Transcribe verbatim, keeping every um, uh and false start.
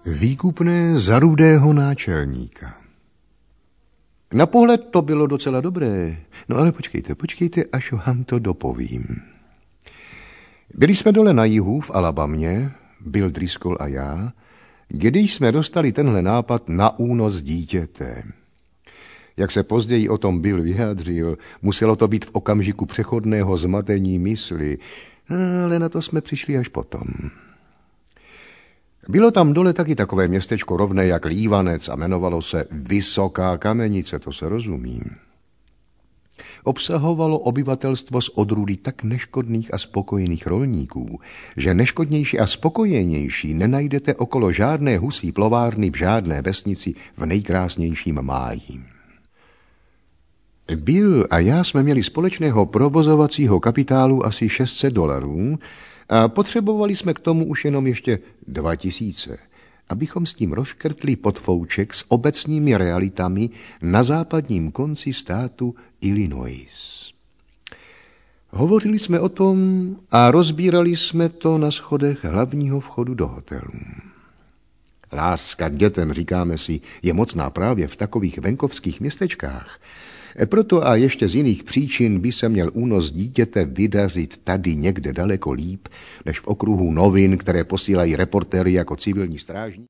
Výkupné za rudého náčelníka. Na pohled to bylo docela dobré, no ale počkejte, počkejte, až vám to dopovím. Byli jsme dole na jihu v Alabamě, Bill Driscoll a já, když jsme dostali tenhle nápad na únos dítěte. Jak se později o tom Bill vyjádřil, muselo to být v okamžiku přechodného zmatení mysli, ale na to jsme přišli až potom. Bylo tam dole taky takové městečko rovné jak Lívanec a jmenovalo se Vysoká Kamenice, to se rozumí. Obsahovalo obyvatelstvo z odrůdy tak neškodných a spokojených rolníků, že neškodnější a spokojenější nenajdete okolo žádné husí plovárny v žádné vesnici v nejkrásnějším máji. Bill a já jsme měli společného provozovacího kapitálu asi šest set dolarů a potřebovali jsme k tomu už jenom ještě dva tisíce, abychom s tím rozškrtli podfouček s obecními realitami na západním konci státu Illinois. Hovořili jsme o tom a rozbírali jsme to na schodech hlavního vchodu do hotelu. Láska k dětem, říkáme si, je mocná právě v takových venkovských městečkách. Proto a ještě z jiných příčin by se měl únos dítěte vydařit tady někde daleko líp, než v okruhu novin, které posílají reportéry jako civilní strážníci.